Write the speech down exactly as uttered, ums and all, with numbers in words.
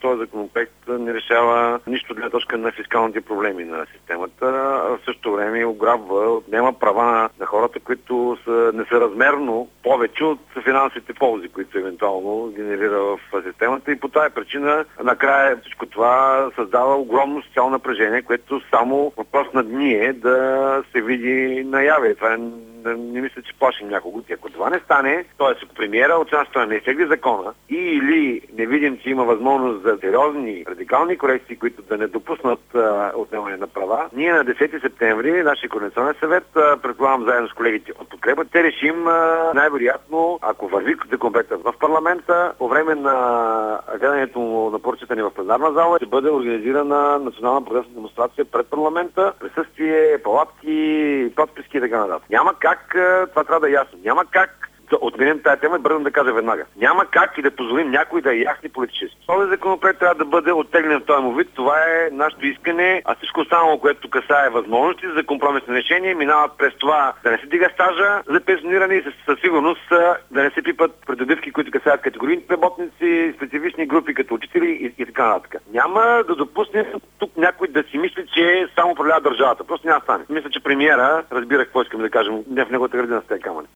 този законопроект не решава нищо от гледна точка на фискалните проблеми на системата, а в същото време ограбва, отнема права на хората, които са несъразмерно повече от финансовите ползи, които евентуално генерира в системата, и по тази причина накрая всичко това създава огромно социално напрежение, което само въпрос на дни е да се види наяве. Това е, не мисля, че плашим някого. И ако това не стане, т.е. ако премиера от една страна не изтегли закона и или не видим, че има възможност за сериозни радикални корекции, които да не допуснат а, отнемане на права, ние на десети септември, нашия координационен съвет, а, предполагам заедно с колегите от подкрепа, ще решим а, най-вероятно, ако върви законопроектът в парламента, по време на гледането му на поръчата ни в пленарна зала, ще бъде организирана национална протестна демонстрация пред парламента, присъствие, палатки, подписки и така нататък. Няма как, това трябва да е ясно, няма как да отменим тази тема и бързам да кажа веднага. Няма как и да позволим някой да е ясни политически. Този законопроект трябва да бъде оттеглен в този му вид. Това е нашето искане, а всичко останало, което касае възможности за компромисни решения, минават през това да не се дига стажа за пенсиониране и със сигурност да не се пипат придобивки, които касаят категорийните работници, специфични групи като учители и, и така нататък. Няма да допуснем тук някой да си мисли, че само управлява държавата. Просто няма да стане. Мисля, че премиера разбира какво искаме да кажем. Не в неговата градина с тези камъни.